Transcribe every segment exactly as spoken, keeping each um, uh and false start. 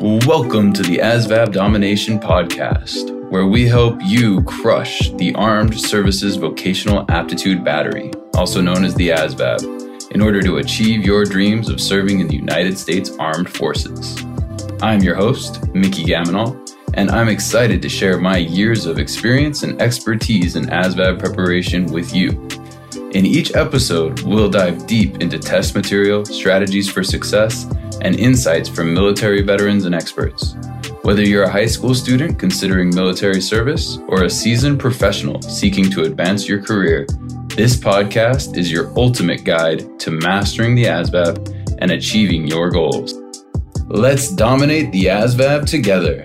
Welcome to the ASVAB Domination Podcast, where we help you crush the Armed Services Vocational Aptitude Battery, also known as the ASVAB, in order to achieve your dreams of serving in the United States Armed Forces. I'm your host, Mickey Gaminal, and I'm excited to share my years of experience and expertise in ASVAB preparation with you. In each episode, we'll dive deep into test material, strategies for success, and insights from military veterans and experts. Whether you're a high school student considering military service or a seasoned professional seeking to advance your career, this podcast is your ultimate guide to mastering the ASVAB and achieving your goals. Let's dominate the ASVAB together.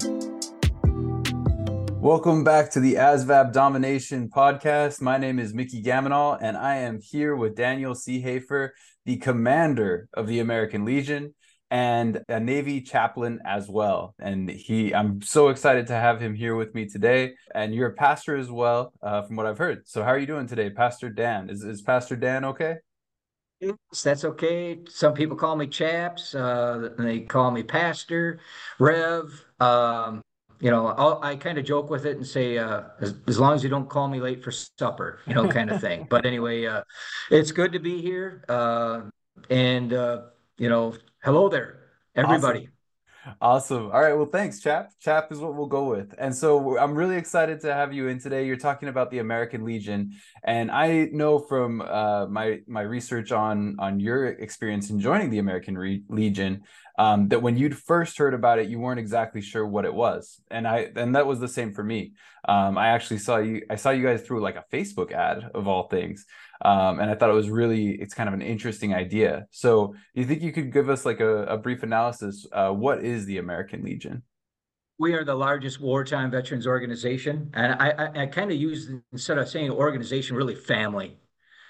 Welcome back to the ASVAB Domination Podcast. My name is Mickey Gaminal, and I am here with Daniel Seehafer, the commander of the American Legion, and a Navy chaplain as well. And he, I'm so excited to have him here with me today. And you're a pastor as well, uh, from what I've heard. So how are you doing today, Pastor Dan? Is, is Pastor Dan okay? Yes, that's okay. Some people call me Chaps. Uh, they call me Pastor, Rev. Um, you know, I'll, I kind of joke with it and say, uh, as, as long as you don't call me late for supper, you know, kind of thing. But anyway, uh, it's good to be here. Uh, and, uh, you know, hello there, everybody. Awesome. Awesome. All right. Well, thanks, Chap. Chap is what we'll go with. And so I'm really excited to have you in today. You're talking about the American Legion. And I know from uh, my my research on, on your experience in joining the American Re- Legion um, that when you'd first heard about it, you weren't exactly sure what it was. And I and that was the same for me. Um, I actually saw you, I saw you guys through like a Facebook ad of all things. Um, and I thought it was really, it's kind of an interesting idea. So do you think you could give us like a, a brief analysis? Uh, what is the American Legion? We are the largest wartime veterans organization. And I, I, I kind of use, instead of saying organization, really family.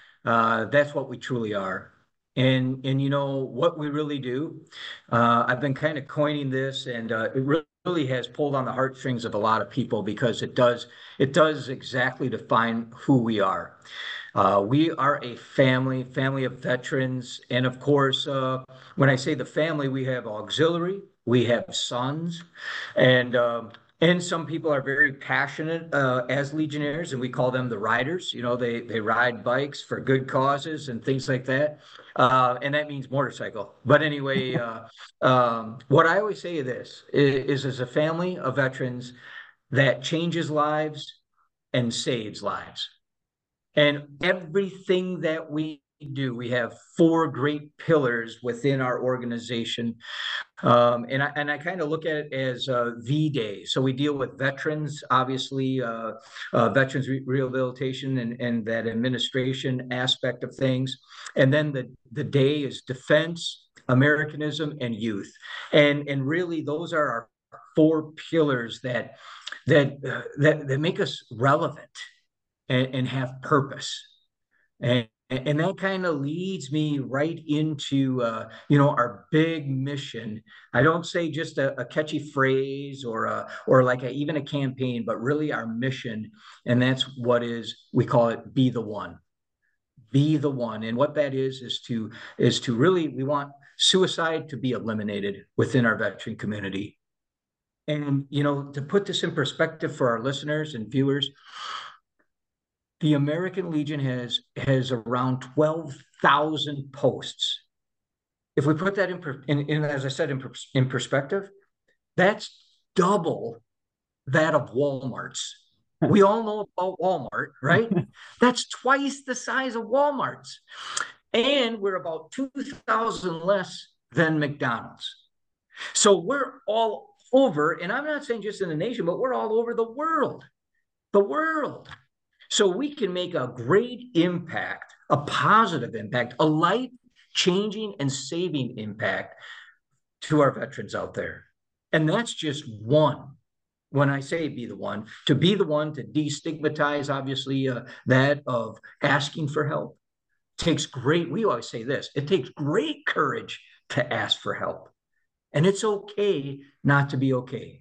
Uh, that's what we truly are. And, and you know, what we really do, uh, I've been kind of coining this, and uh, it really really has pulled on the heartstrings of a lot of people because it does it does exactly define who we are. Uh, we are a family, family of veterans. And of course, uh, when I say the family, we have auxiliary, we have sons, and um, and some people are very passionate uh, as Legionnaires, and we call them the riders. You know, they they ride bikes for good causes and things like that, uh, and that means motorcycle. But anyway, uh, um, what I always say this is, is, as a family of veterans that changes lives and saves lives. And everything that we do, we have four great pillars within our organization. Um, and I, and I kind of look at it as uh, V-Day. So we deal with veterans, obviously, uh, uh, veterans re- rehabilitation and, and that administration aspect of things. And then the, the day is defense, Americanism, and youth. And, and really, those are our four pillars that, that, uh, that, that make us relevant and, and have purpose. And, and that kind of leads me right into, uh, you know, our big mission. I don't say just a, a catchy phrase or a, or like a, even a campaign, but really our mission. And that's what is, we call it Be the One. Be the One. And what that is, is to, is to really, we want suicide to be eliminated within our veteran community. And, you know, to put this in perspective for our listeners and viewers, the American Legion has has around twelve thousand posts. If we put that in, in, in as I said, in, in perspective, that's double that of Walmart's. We all know about Walmart, right? That's twice the size of Walmart's. And we're about two thousand less than McDonald's. So we're all over, and I'm not saying just in the nation, but we're all over the world. The world. So we can make a great impact, a positive impact, a life-changing and saving impact to our veterans out there. And that's just one. When I say be the one, to be the one to destigmatize, obviously, uh, that of asking for help. It takes great, we always say this, it takes great courage to ask for help. And it's okay not to be okay.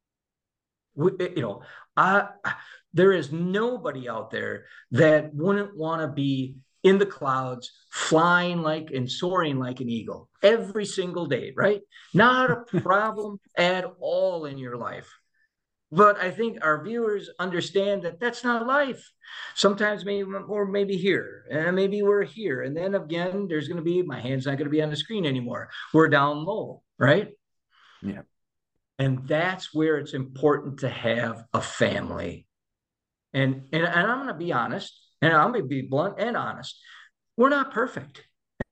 We, you know, I... there is nobody out there that wouldn't want to be in the clouds, flying like and soaring like an eagle every single day, right? Not a problem at all in your life. But I think our viewers understand that that's not life. Sometimes maybe or maybe here, and maybe we're here, and then again, there's going to be my hand's not going to be on the screen anymore. We're down low, right? Yeah. And that's where it's important to have a family. And and, and I'm going to be honest, and I'm going to be blunt and honest. We're not perfect.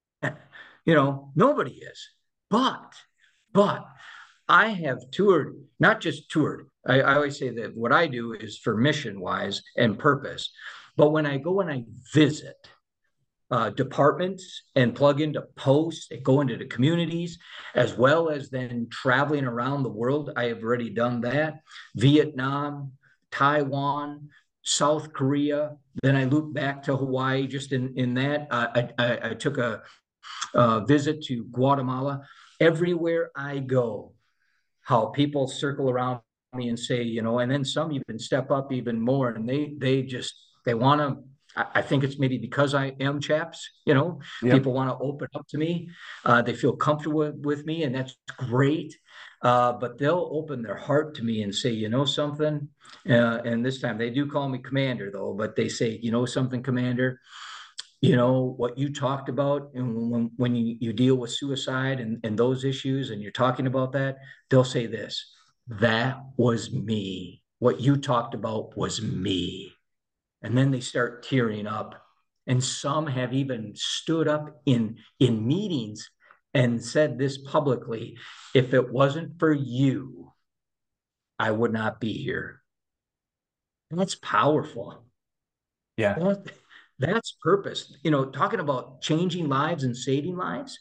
You know, nobody is. But, but I have toured, not just toured. I, I always say that what I do is for mission wise and purpose. But when I go and I visit uh, departments and plug into posts that go into the communities, as well as then traveling around the world, I have already done that. Vietnam, Taiwan, South Korea. Then I loop back to Hawaii. Just in in that, uh, I, I I took a, a visit to Guatemala. Everywhere I go, how people circle around me and say, you know, and then some even step up even more, and they they just they want to. I think it's maybe because I am chaps, you know, yep. People want to open up to me. Uh, they feel comfortable with, with me, and that's great. Uh, but they'll open their heart to me and say, you know, something. Uh, and this time they do call me Commander, though, but they say, you know, something, Commander. You know, what you talked about, and when, when you, you deal with suicide and, and those issues, and you're talking about that, they'll say this: that was me. What you talked about was me. And then they start tearing up. And some have even stood up in, in meetings and said this publicly: if it wasn't for you, I would not be here. And that's powerful. Yeah. That, that's purpose. You know, talking about changing lives and saving lives,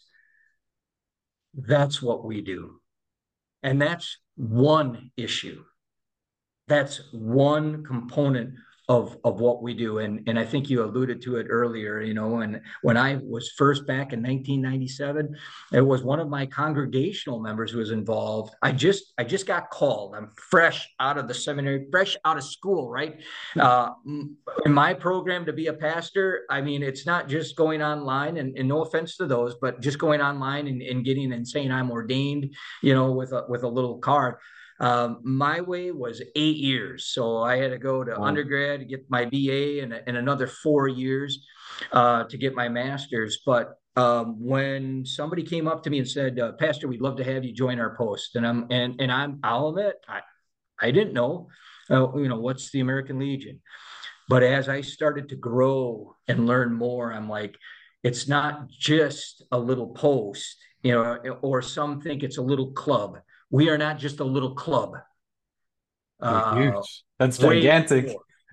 that's what we do. And that's one issue. That's one component of, of what we do. And, and I think you alluded to it earlier, you know, and when I was first back in nineteen ninety-seven, it was one of my congregational members who was involved. I just, I just got called. I'm fresh out of the seminary, fresh out of school, right? Uh, in my program to be a pastor, I mean, it's not just going online, and, and no offense to those, but just going online and, and getting and saying I'm ordained, you know, with a, with a little card. Um, my way was eight years. So I had to go to wow. undergrad to get my B A, and, and another four years uh, to get my master's. But um, when somebody came up to me and said, uh, Pastor, we'd love to have you join our post. And I'm, and, and I'm, I'll admit, I, I didn't know, uh, you know, what's the American Legion. But as I started to grow and learn more, I'm like, it's not just a little post, you know, or some think it's a little club. We are not just a little club. Uh, huge. That's gigantic.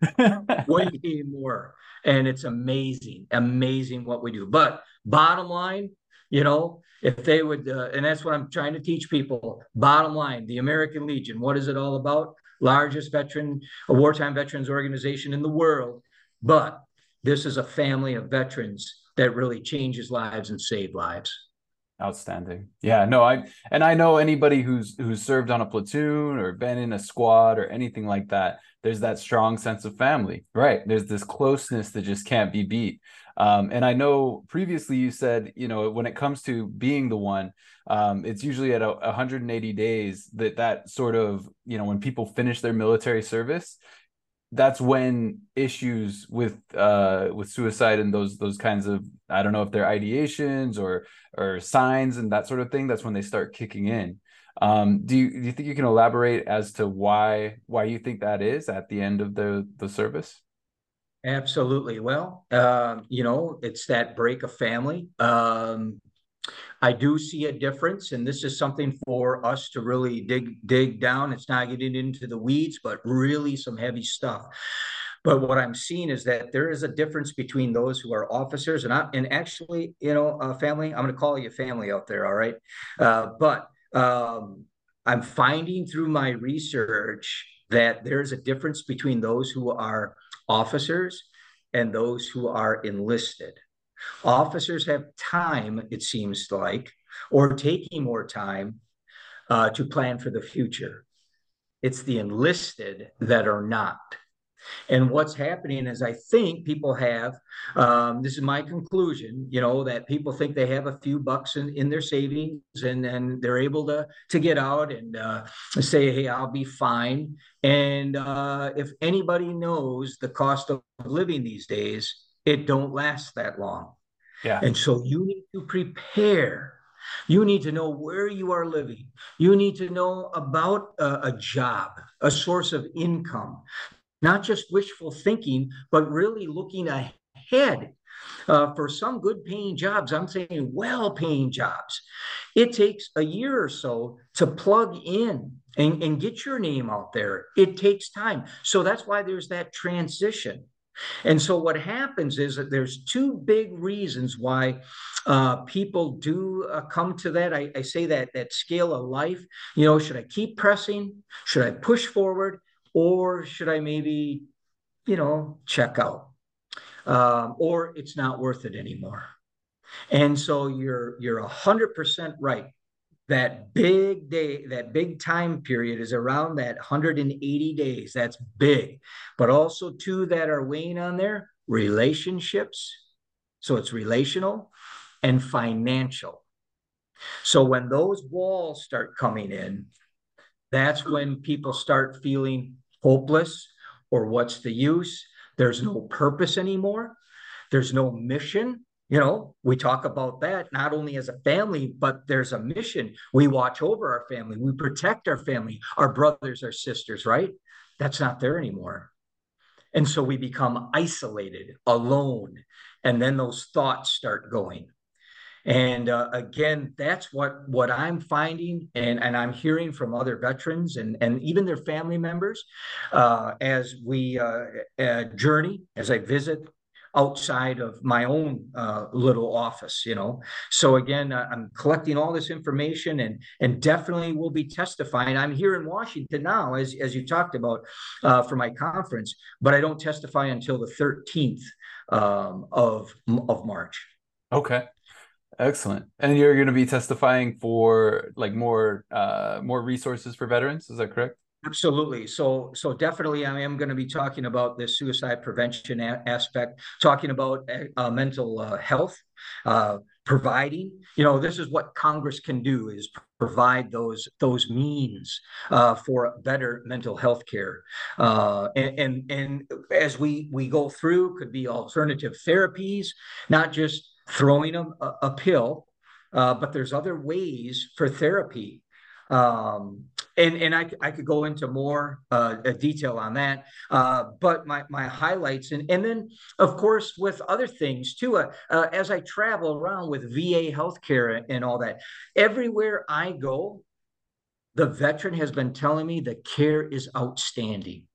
Way more. And it's amazing, amazing what we do. But bottom line, you know, if they would, uh, and that's what I'm trying to teach people, bottom line, the American Legion, what is it all about? Largest veteran, a wartime veterans organization in the world. But this is a family of veterans that really changes lives and save lives. Outstanding. Yeah, no, I and I know anybody who's who's served on a platoon or been in a squad or anything like that, there's that strong sense of family, right? There's this closeness that just can't be beat. Um, and I know previously you said, you know, when it comes to being the one, um, it's usually at a, one hundred eighty days that that sort of, you know, when people finish their military service, that's when issues with uh with suicide and those those kinds of, I don't know if they're ideations or or signs and that sort of thing, that's when they start kicking in. Um do you do you think you can elaborate as to why why you think that is at the end of the the service? Absolutely. Well, uh, you know, it's that break of family. Um I do see a difference, and this is something for us to really dig dig down. It's not getting into the weeds, but really some heavy stuff. But what I'm seeing is that there is a difference between those who are officers and I, and actually, you know, uh, family. I'm going to call you family out there, all right? Uh, but um, I'm finding through my research that there's a difference between those who are officers and those who are enlisted. Officers have time, it seems like, or taking more time uh, to plan for the future. It's the enlisted that are not. And what's happening is, I think people have, um, this is my conclusion, you know, that people think they have a few bucks in, in their savings, and then they're able to, to get out and uh, say, hey, I'll be fine. And uh, if anybody knows the cost of living these days, it don't last that long. Yeah. And so you need to prepare. You need to know where you are living. You need to know about a, a job, a source of income, not just wishful thinking, but really looking ahead. Uh, for some good paying jobs, I'm saying well paying jobs, it takes a year or so to plug in and, and get your name out there. It takes time. So that's why there's that transition. And so what happens is that there's two big reasons why uh, people do uh, come to that. I, I say that that scale of life, you know, should I keep pressing? Should I push forward? Or should I maybe, you know, check out? Um, or it's not worth it anymore. And so you're you're a hundred percent right. That big day, that big time period is around that one hundred eighty days. That's big. But also two that are weighing on there, relationships. So it's relational and financial. So when those walls start coming in, that's when people start feeling hopeless, or what's the use? There's no purpose anymore. There's no mission. You know, we talk about that not only as a family, but there's a mission. We watch over our family. We protect our family, our brothers, our sisters, right? That's not there anymore. And so we become isolated, alone. And then those thoughts start going. And uh, again, that's what what I'm finding, and, and I'm hearing from other veterans and, and even their family members uh, as we uh, uh, journey, as I visit outside of my own uh, little office, you know. So again, uh, I'm collecting all this information, and and definitely will be testifying. I'm here in Washington now, as as you talked about, uh, for my conference, but I don't testify until the thirteenth um, of of March. Okay. Excellent. And you're going to be testifying for like more uh more resources for veterans, is that correct? Absolutely. So, so definitely, I am going to be talking about this suicide prevention a- aspect, talking about uh, mental uh, health, uh, providing. You know, this is what Congress can do: is provide those those means uh, for better mental health care. Uh, and, and and as we we go through, could be alternative therapies, not just throwing a, a pill, uh, but there's other ways for therapy. Um, and and I, I could go into more uh, detail on that, uh, but my my highlights, and and then of course with other things too. Uh, uh, as I travel around with V A healthcare and all that, everywhere I go, the veteran has been telling me the care is outstanding.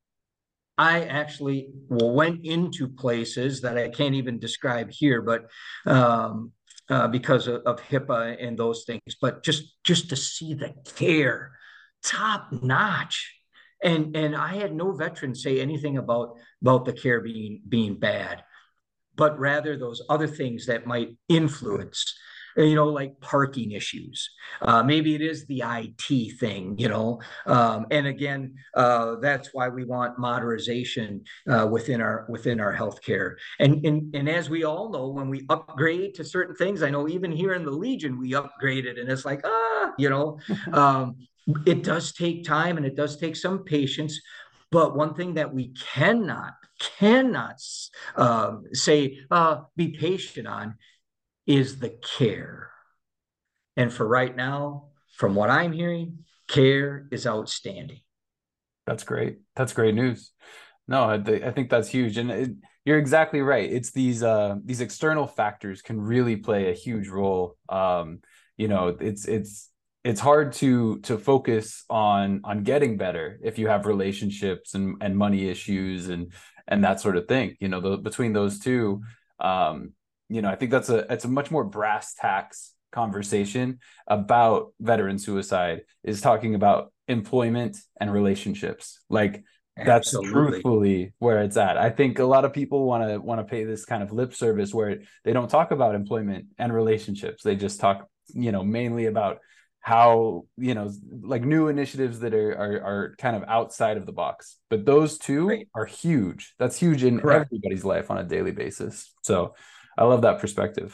I actually went into places that I can't even describe here, but um, uh, because of, of HIPAA and those things, but just just to see the care, top notch. And and I had no veteran say anything about about the care being being bad, but rather those other things that might influence, you know, like parking issues. Uh, maybe it is the I T thing, you know. Um, and again, uh, that's why we want modernization uh, within our within our healthcare. And, and and as we all know, when we upgrade to certain things, I know even here in the Legion we upgraded, and it's like ah, you know, um, it does take time and it does take some patience. But one thing that we cannot cannot um, say uh, be patient on is the care. And for right now, from what I'm hearing, care is outstanding. That's great. That's great news. No, I, th- I think that's huge, and it, you're exactly right. It's these uh these external factors can really play a huge role. Um, you know, it's it's it's hard to to focus on on getting better if you have relationships and and money issues and and that sort of thing. You know, the, between those two, um, you know, I think that's a it's a much more brass tacks conversation about veteran suicide, is talking about employment and relationships. Like that's Absolutely. truthfully where it's at. I think a lot of people want to want to pay this kind of lip service where they don't talk about employment and relationships. They just talk, you know, mainly about how, you know, like new initiatives that are, are are kind of outside of the box. But those two Right. are huge. That's huge in Correct. everybody's life on a daily basis. So I love that perspective.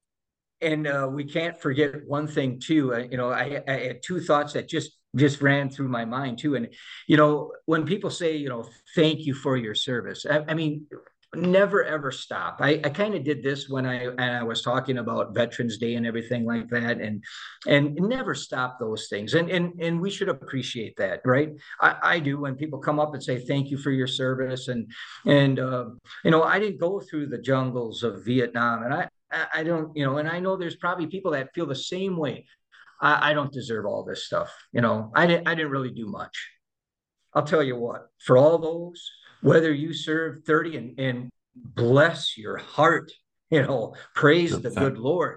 And uh, we can't forget one thing too. Uh, you know, I, I had two thoughts that just just ran through my mind too. And you know, when people say, you know, thank you for your service, I, I mean, never ever stop. I, I kind of did this when I and I was talking about Veterans Day and everything like that, and and never stop those things. And and and we should appreciate that, right? I, I do when people come up and say thank you for your service, and and uh, you know, I didn't go through the jungles of Vietnam, and I I don't, you know, and I know there's probably people that feel the same way. I, I don't deserve all this stuff. You know, I didn't, I didn't really do much. I'll tell you what, for all those, whether you serve thirty and, and bless your heart, you know, praise the one hundred percent. good Lord,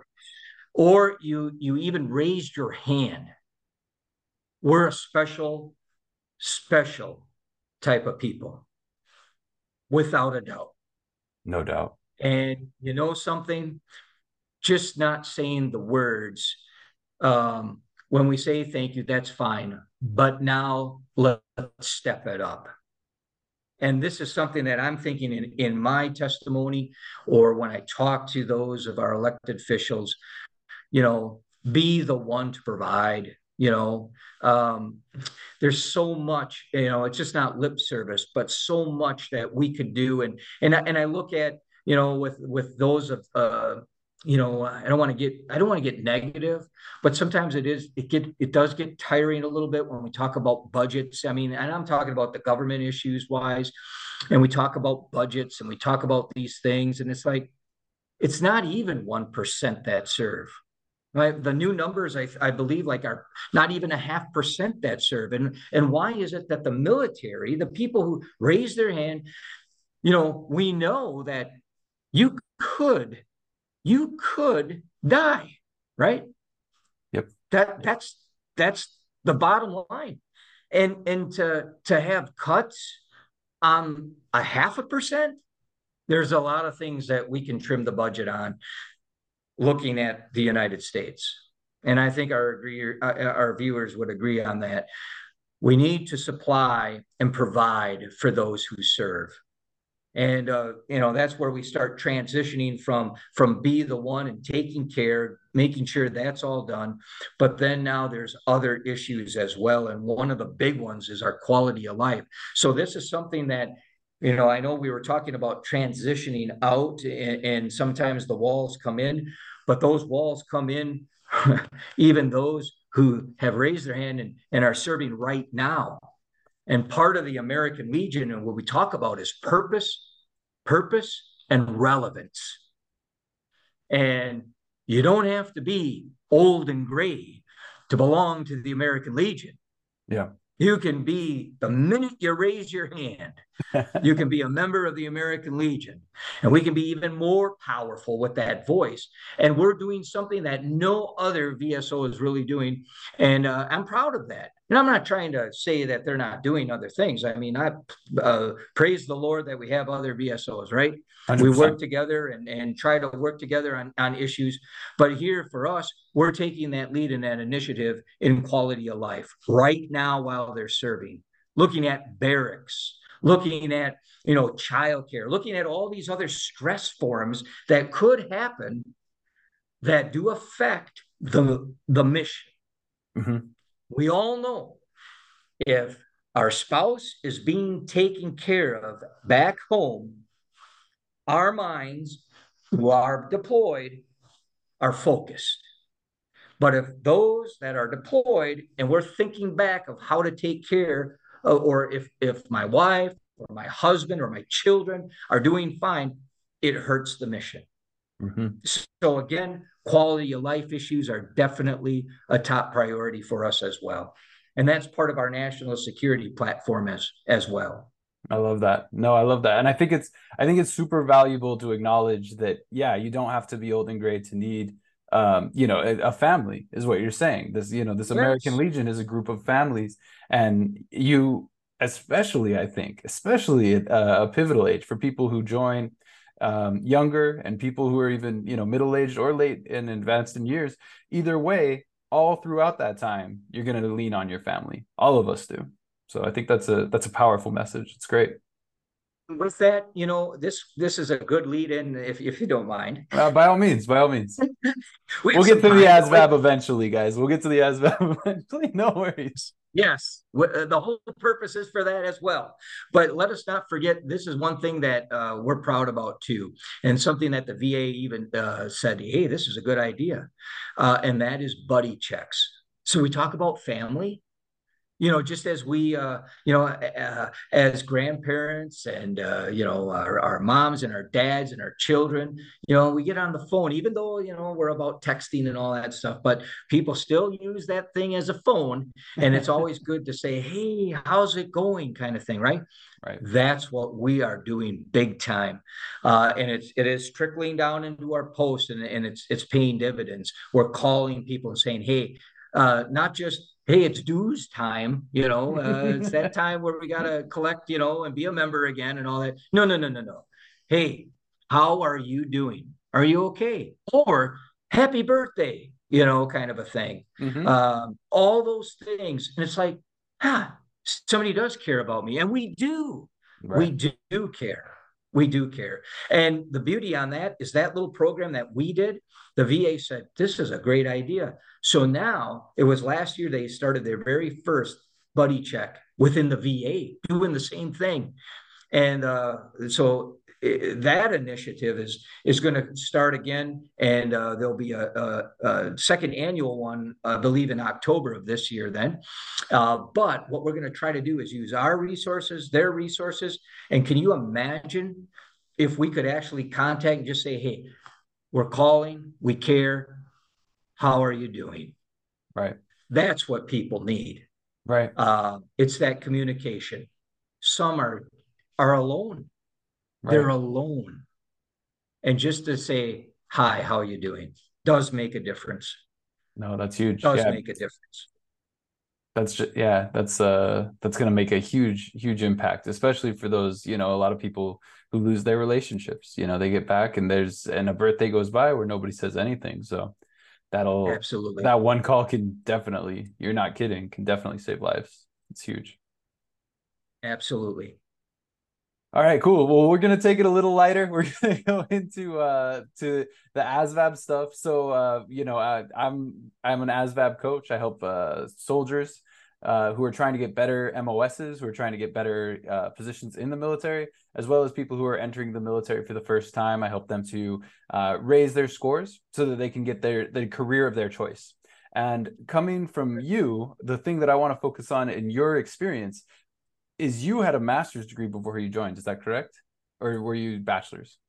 or you, you even raised your hand. We're a special, special type of people, without a doubt. No doubt. And you know something? Just not saying the words. Um, when we say thank you, that's fine. But now let's step it up. And this is something that I'm thinking in, in my testimony, or when I talk to those of our elected officials, you know, be the one to provide. You know, um, there's so much, you know, it's just not lip service, but so much that we could do. And and and I look at, you know, with with those of uh, you know, I don't want to get I don't want to get negative, but sometimes it is it get it does get tiring a little bit when we talk about budgets. I mean, and I'm talking about the government issues wise, and we talk about budgets and we talk about these things, and it's like it's not even one percent that serve. Right? The new numbers, I, I believe, like are not even a half percent that serve. And and why is it that the military, the people who raise their hand, you know, we know that you could, you could die, right? Yep. That that's that's the bottom line. And and to to have cuts on a half a percent, there's a lot of things that we can trim the budget on, looking at the United States. And I think our agree, our viewers would agree on that. We need to supply and provide for those who serve. And, uh, you know, that's where we start transitioning from, from be the one and taking care, making sure that's all done. But then now there's other issues as well. And one of the big ones is our quality of life. So this is something that, you know, I know we were talking about transitioning out, and, and sometimes the walls come in, but those walls come in, even those who have raised their hand and, and are serving right now. And part of the American Legion and what we talk about is purpose, purpose, and relevance. And you don't have to be old and gray to belong to the American Legion. Yeah. You can be, the minute you raise your hand, you can be a member of the American Legion. And we can be even more powerful with that voice. And we're doing something that no other V S O is really doing. And uh, I'm proud of that. And I'm not trying to say that they're not doing other things. I mean, I uh, praise the Lord that we have other V S Os, right? one hundred percent. We work together and, and try to work together on, on issues. But here for us, we're taking that lead in that initiative in quality of life right now while they're serving, looking at barracks, looking at, you know, childcare, looking at all these other stress forms that could happen that do affect the, the mission. Mm-hmm. We all know if our spouse is being taken care of back home, our minds who are deployed are focused. But if those that are deployed and we're thinking back of how to take care of, or if, if my wife or my husband or my children are doing fine, it hurts the mission. Mm-hmm. So again, quality of life issues are definitely a top priority for us as well. And that's part of our national security platform as, as well. I love that. No, I love that. And I think it's, I think it's super valuable to acknowledge that, yeah, you don't have to be old and gray to need, um, you know, a, a family is what you're saying. This, you know, this American yes. Legion is a group of families, and you, especially, I think, especially at uh, a pivotal age for people who join um, younger and people who are even, you know, middle-aged or late and advanced in years, either way, all throughout that time, you're going to lean on your family. All of us do. So I think that's a that's a powerful message. It's great. With that, you know, this this is a good lead in, if if you don't mind. Uh, by all means, by all means. We We'll have get some to the time. ASVAB eventually, guys. We'll get to the ASVAB eventually. No worries. Yes, w- uh, the whole purpose is for that as well. But let us not forget, this is one thing that uh, we're proud about too, and something that the V A even uh, said, hey, this is a good idea, uh, and that is buddy checks. So we talk about family, you know, just as we, uh, you know, uh, as grandparents and, uh, you know, our, our moms and our dads and our children, you know, we get on the phone, even though, you know, we're about texting and all that stuff, but people still use that thing as a phone. And it's always good to say, hey, how's it going, kind of thing, right? Right. That's what we are doing big time. Uh, and it's, it is trickling down into our posts, and, and it's, it's paying dividends. We're calling people and saying, hey, uh, not just, hey, it's dues time, you know, uh, it's that time where we got to collect, you know, and be a member again and all that. No, no, no, no, no. Hey, how are you doing? Are you okay? Or happy birthday, you know, kind of a thing. Mm-hmm. Um, all those things. And it's like, huh, somebody does care about me. And we do. Right. We do care. We do care. And the beauty on that is that little program that we did, the V A said, this is a great idea. So now, it was last year they started their very first buddy check within the V A, doing the same thing. And uh, so it, that initiative is is going to start again, and uh, there'll be a, a, a second annual one, I believe, in October of this year then. Uh, but what we're going to try to do is use our resources, their resources. And can you imagine if we could actually contact and just say, hey, we're calling, we care, how are you doing? Right. That's what people need. Right. Uh, it's that communication. Some are are alone. Right. They're alone. And just to say, hi, how are you doing? Does make a difference. No, that's huge. Does yeah. make a difference. That's just, yeah, that's uh that's going to make a huge, huge impact, especially for those, you know, a lot of people who lose their relationships. You know, they get back and there's, and a birthday goes by where nobody says anything. So that'll, absolutely, that one call can definitely, you're not kidding, can definitely save lives. It's huge. Absolutely. All right, cool. Well, we're gonna take it a little lighter. We're gonna go into uh to the ASVAB stuff. So uh, you know, I, I'm I'm an ASVAB coach. I help uh soldiers uh who are trying to get better M O Ss, who are trying to get better uh, positions in the military, as well as people who are entering the military for the first time. I help them to uh, raise their scores so that they can get their the career of their choice. And coming from you, the thing that I want to focus on in your experience is you had a master's degree before you joined. Is that correct? Or were you bachelor's?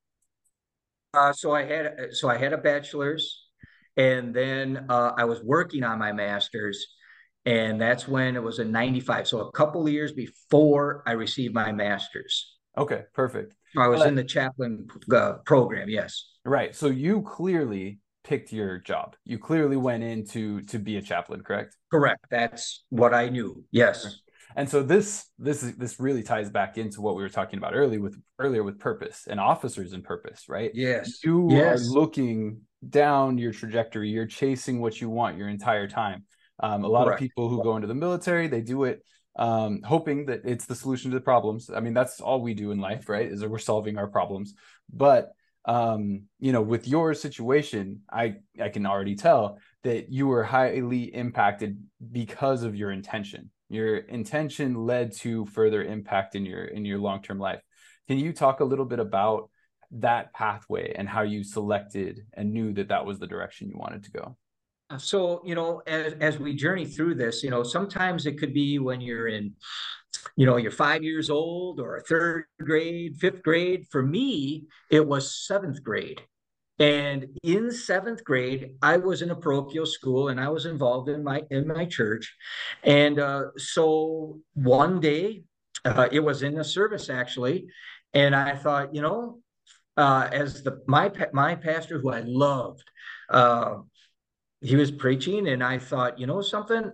Uh, so I had so I had a bachelor's, and then uh, I was working on my master's, and that's when it was in ninety-five. So a couple of years before I received my master's. Okay, perfect. I was uh, in the chaplain uh, program. Yes. Right. So you clearly picked your job. You clearly went in to to be a chaplain, correct? Correct. That's what I knew. Yes. Okay. And so this this is this really ties back into what we were talking about earlier with earlier with purpose and officers and purpose, right? Yes. You yes. are looking down your trajectory. You're chasing what you want your entire time. Um, a lot Correct. Of people who go into the military, they do it um, hoping that it's the solution to the problems. I mean, that's all we do in life, right? Is that we're solving our problems. But um, you know, with your situation, I I can already tell that you were highly impacted because of your intention. Your intention led to further impact in your in your long-term life. Can you talk a little bit about that pathway and how you selected and knew that that was the direction you wanted to go? So, you know, as, as we journey through this, you know, sometimes it could be when you're in, you know, you're five years old or third grade, fifth grade. For me, it was seventh grade. And in seventh grade, I was in a parochial school and I was involved in my in my church. And uh, so one day, uh, it was in a service actually, and I thought, you know, uh, as the my my pastor who I loved, uh, he was preaching, and I thought, you know, something,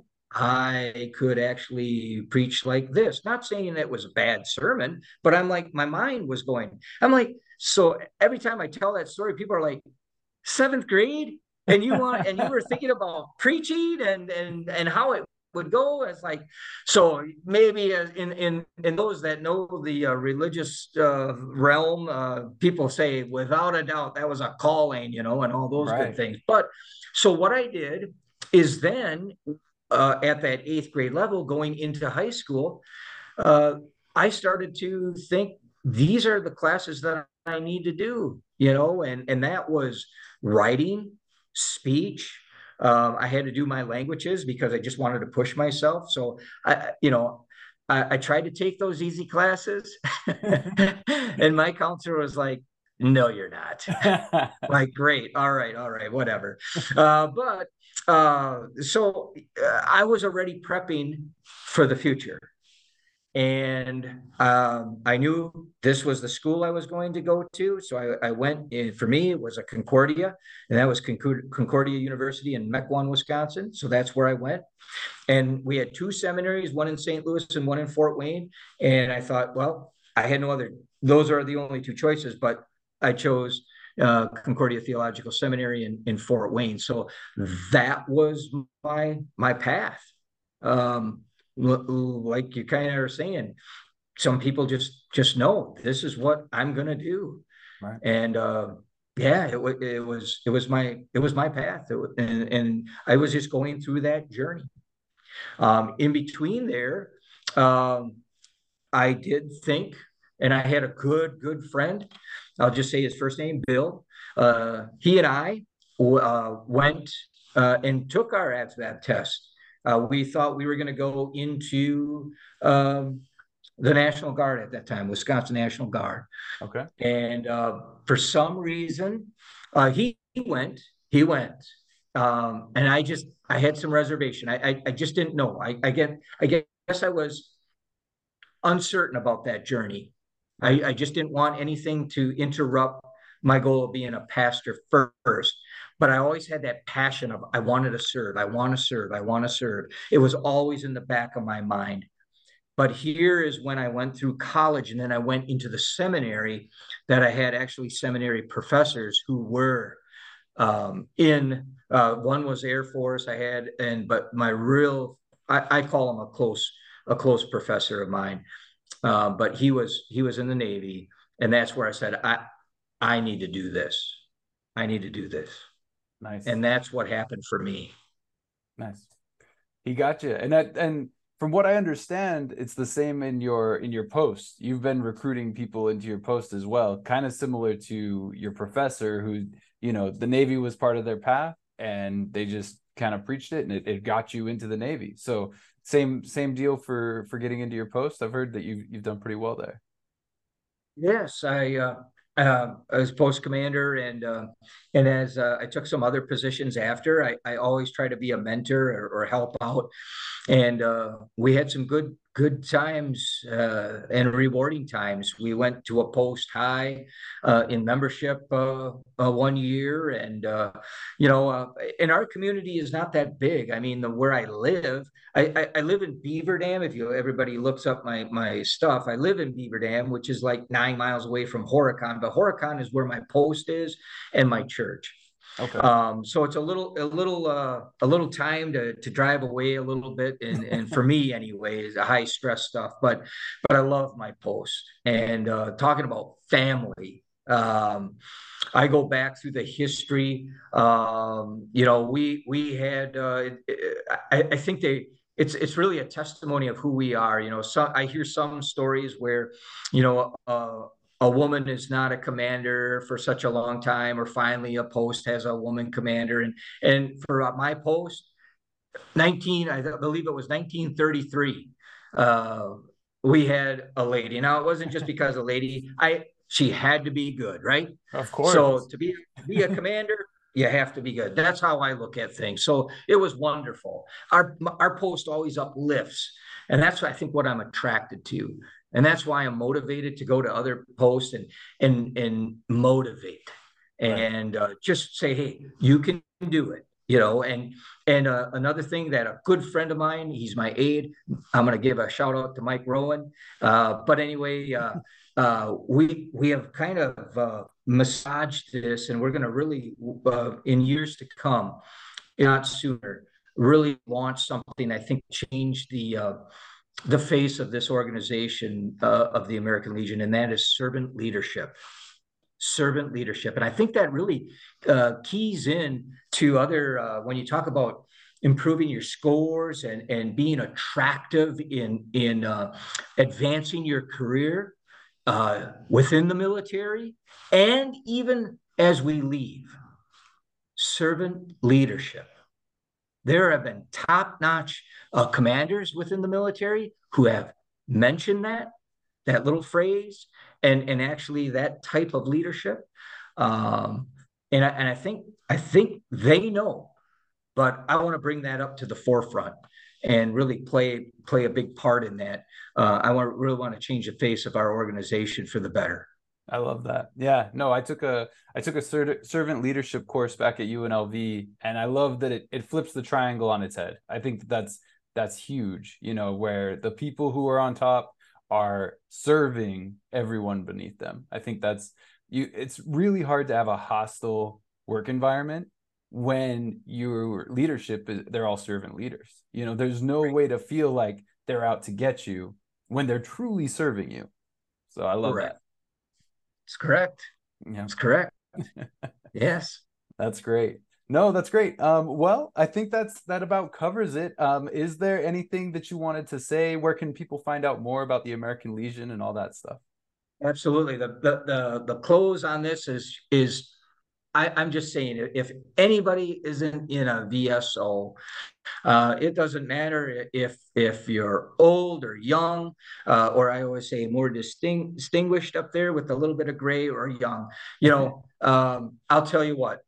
I could actually preach like this. Not saying it was a bad sermon, but I'm like, my mind was going. I'm like. So every time I tell that story, people are like, seventh grade? and you want and you were thinking about preaching and and and how it would go. It's like, so maybe in in in those that know the uh, religious uh, realm, uh, people say without a doubt that was a calling, you know, and all those good Right. things. But so what I did is then uh, at that eighth grade level, going into high school, uh, I started to think these are the classes that I need to do, you know, and and that was writing, speech. Um, I had to do my languages because I just wanted to push myself. So I, you know, I, I tried to take those easy classes, and my counselor was like, "No, you're not." Like, great, all right, all right, whatever. Uh, but uh, so uh, I was already prepping for the future. And um, I knew this was the school I was going to go to. So I, I went in, for me, it was a Concordia, and that was Concord- Concordia University in Mequon, Wisconsin. So that's where I went. And we had two seminaries, one in Saint Louis and one in Fort Wayne. And I thought, well, I had no other, those are the only two choices, but I chose uh, Concordia Theological Seminary in, in Fort Wayne. So that was my, my path. Um, like you kind of are saying, some people just just know this is what I'm gonna do, Right. and uh, yeah, it, was it was it was my it was my path, it was, and and I was just going through that journey. Um, in between there, um, I did think, and I had a good good friend. I'll just say his first name, Bill. Uh, he and I uh, went uh, and took our A S V A B test. Uh, we thought we were going to go into um, the National Guard at that time, Wisconsin National Guard. Okay. And uh, for some reason, uh, he, he went, he went. Um, and I just, I had some reservation. I, I, I just didn't know. I, I get, I guess I was uncertain about that journey. Right. I, I just didn't want anything to interrupt my goal of being a pastor first. But I always had that passion of I wanted to serve, I want to serve, I want to serve. It was always in the back of my mind. But here is when I went through college and then I went into the seminary that I had actually seminary professors who were um, in, uh, one was Air Force I had, and but my real, I, I call him a close, a close professor of mine. Uh, but he was, he was in the Navy. And that's where I said, I, I need to do this. I need to do this. Nice. And that's what happened for me. Nice. He got you. And that, and from what I understand, it's the same in your in your post. You've been recruiting people into your post as well, kind of similar to your professor who, you know, the Navy was part of their path and they just kind of preached it and it, it got you into the Navy. So same same deal for for getting into your post. I've heard that you've you've done pretty well there. Yes, I uh, uh, as post commander, and uh, and as uh, I took some other positions after, I, I always try to be a mentor or, or help out. And uh, we had some good good times uh, and rewarding times. We went to a post high uh, in membership uh, uh, one year, and uh, you know, uh, and our community is not that big. I mean, the where I live, I, I, I live in Beaver Dam. If you everybody looks up my my stuff, I live in Beaver Dam, which is like nine miles away from Horicon. But Horicon is where my post is and my church. Okay. Um, so it's a little, a little, uh, a little time to to drive away a little bit, and and for me anyway, is a high stress stuff. But but I love my post, and uh, talking about family. Um, I go back through the history. Um, you know, we we had. Uh, I, I think they. It's it's really a testimony of who we are. You know, some I hear some stories where, you know, uh, a woman is not a commander for such a long time, or finally a post has a woman commander. And and for uh, my post, nineteen, I believe it was nineteen thirty-three, uh, we had a lady. Now it wasn't just because a lady, I she had to be good, right? Of course. So to be to be a commander, you have to be good. That's how I look at things. So it was wonderful. Our our post always uplifts, and that's I think what I'm attracted to, and that's why I'm motivated to go to other posts and and and motivate, Right. and uh, just say, hey, you can do it. You know, and and uh, another thing that a good friend of mine, he's my aide. I'm going to give a shout out to Mike Rowan. Uh, but anyway, uh, uh, we we have kind of uh, massaged this, and we're going to really, uh, in years to come, not sooner, really launch something I think change the uh, the face of this organization uh, of the American Legion, and that is servant leadership. Servant leadership, and I think that really uh, keys in to other uh, when you talk about improving your scores and and being attractive in in uh, advancing your career uh, within the military, and even as we leave. Servant leadership. There have been top-notch uh, commanders within the military who have mentioned that, that little phrase, and, and actually that type of leadership. Um, and, I, and I think I think they know, but I want to bring that up to the forefront and really play play a big part in that. Uh, I want really want to change the face of our organization for the better. I love that. Yeah, no, I took a I took a ser- servant leadership course back at U N L V, and I love that it it flips the triangle on its head. I think that that's that's huge, you know, where the people who are on top are serving everyone beneath them. I think that's you it's really hard to have a hostile work environment when your leadership is they're all servant leaders. You know, there's no right. way to feel like they're out to get you when they're truly serving you. So I love Correct. that. It's correct. Yeah. It's correct. Yes. That's great. No, that's great. Um, well, I think that's that about covers it. Um, is there anything that you wanted to say? Where can people find out more about the American Legion and all that stuff? Absolutely. The the the, the close on this is is I, I'm just saying, if anybody isn't in a V S O, uh, it doesn't matter if if you're old or young, uh, or I always say more distinct, distinguished up there with a little bit of gray, or young. You know, um, I'll tell you what,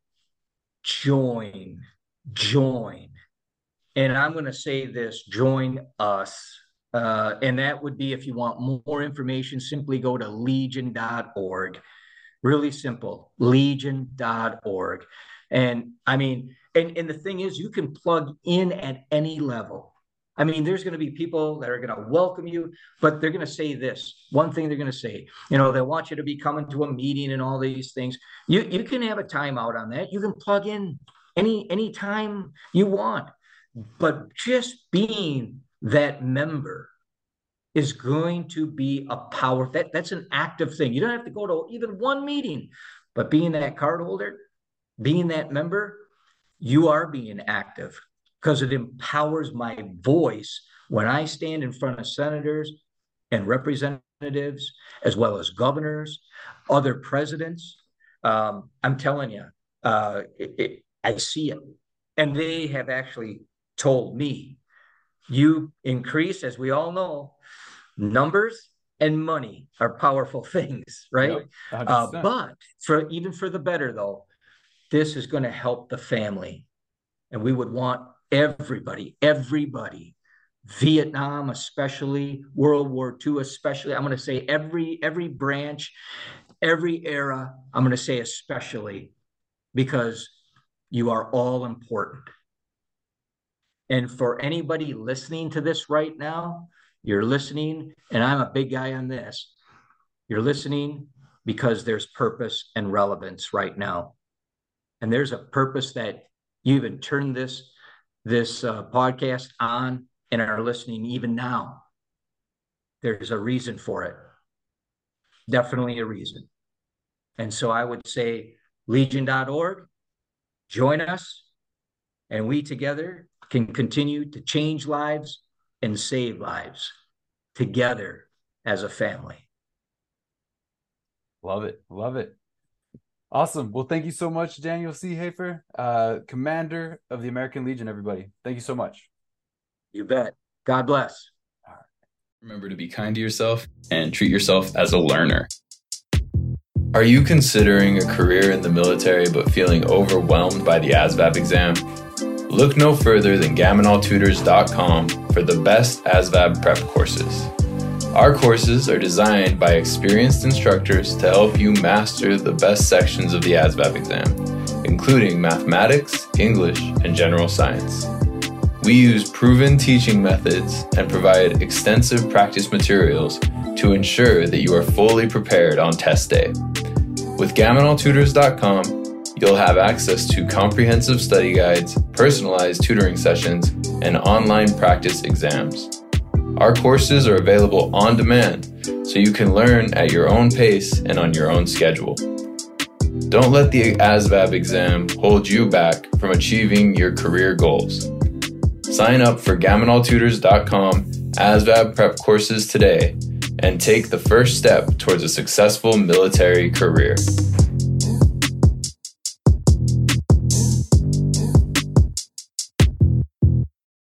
join, join. And I'm going to say this, join us. Uh, and that would be, if you want more information, simply go to legion dot org. Really simple, legion dot org. And I mean, and, and the thing is, you can plug in at any level. I mean, there's going to be people that are going to welcome you, but they're going to say this. One thing they're going to say, you know, they want you to be coming to a meeting and all these things. You you can have a timeout on that. You can plug in any any time you want. But just being that member is going to be a power. That, that's an active thing. You don't have to go to even one meeting, but being that card holder, being that member, you are being active, because it empowers my voice when I stand in front of senators and representatives, as well as governors, other presidents. Um, I'm telling you, uh, it, it, I see it. And they have actually told me, you increase, as we all know, numbers and money are powerful things, right? Yep, uh, but for even for the better, though, this is going to help the family. And we would want everybody, everybody, Vietnam especially, World War Two especially, I'm going to say every every branch, every era, I'm going to say especially, because you are all important. And for anybody listening to this right now, you're listening, and I'm a big guy on this, you're listening because there's purpose and relevance right now. And there's a purpose that you even turned this, this uh, podcast on and are listening even now. There's a reason for it. Definitely a reason. And so I would say legion dot org, join us, and we together can continue to change lives and save lives together as a family. Love it. Love it. Awesome. Well, thank you so much, Daniel Seehafer, uh, Commander of the American Legion, everybody. Thank you so much. You bet. God bless. Remember to be kind to yourself and treat yourself as a learner. Are you considering a career in the military but feeling overwhelmed by the A S V A B exam? Look no further than gaminal tutors dot com for the best A S V A B prep courses. Our courses are designed by experienced instructors to help you master the best sections of the A S V A B exam, including mathematics, English, and general science. We use proven teaching methods and provide extensive practice materials to ensure that you are fully prepared on test day. With Gaminal Tutors dot com, you'll have access to comprehensive study guides, personalized tutoring sessions, and online practice exams. Our courses are available on demand, so you can learn at your own pace and on your own schedule. Don't let the A S V A B exam hold you back from achieving your career goals. Sign up for Gaminal Tutors dot com A S V A B prep courses today and take the first step towards a successful military career.